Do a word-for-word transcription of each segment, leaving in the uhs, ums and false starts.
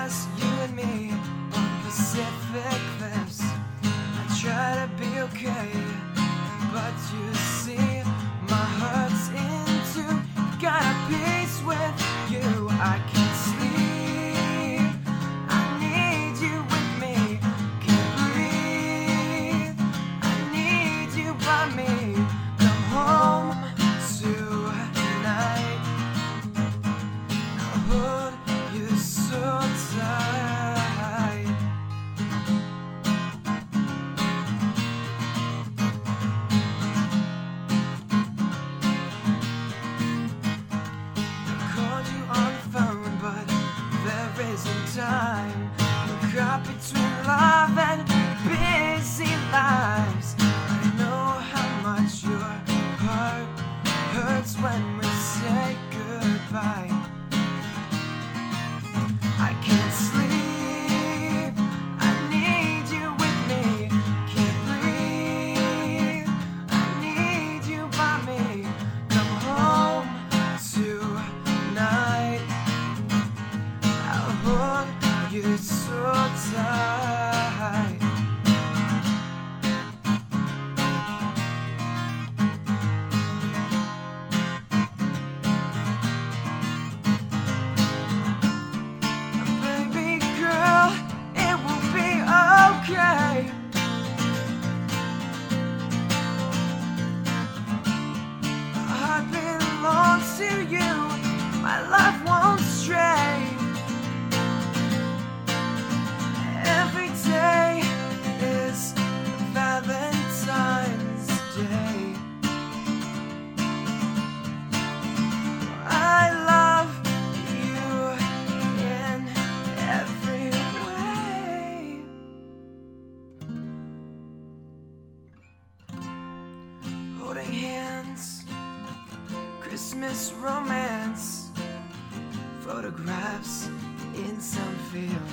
just you and me on Pacific cliffs. I try to be okay, but you see my heart's into. Got a peace with you. I can't sleep. I need you with me. Can't breathe. I need you by me. Come home tonight. I'll hold you so tight. I called you on the phone, but there isn't time. We're caught between love and busy lives. I know how much your heart hurts when we say goodbye. I can't sleep. I need you with me. Can't breathe. I need you by me. Come home tonight. I'll hold you so tight. Baby girl, it will be okay. My heart belongs to you. My love won't stray. Every day is Valentine's Day. I love you in every way. Holding hands, Christmas romance, photographs in some field.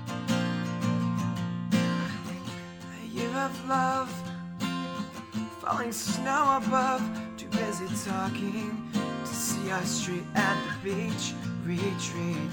A year of love, falling snow above. Too busy talking to see our street at the beach retreat.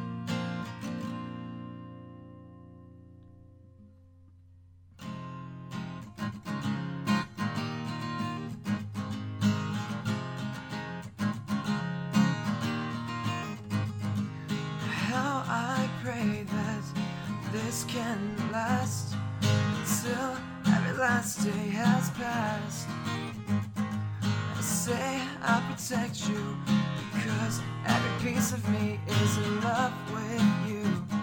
How I pray that this can last until every last day has passed. I say I'll protect you because every piece of me is in love with you.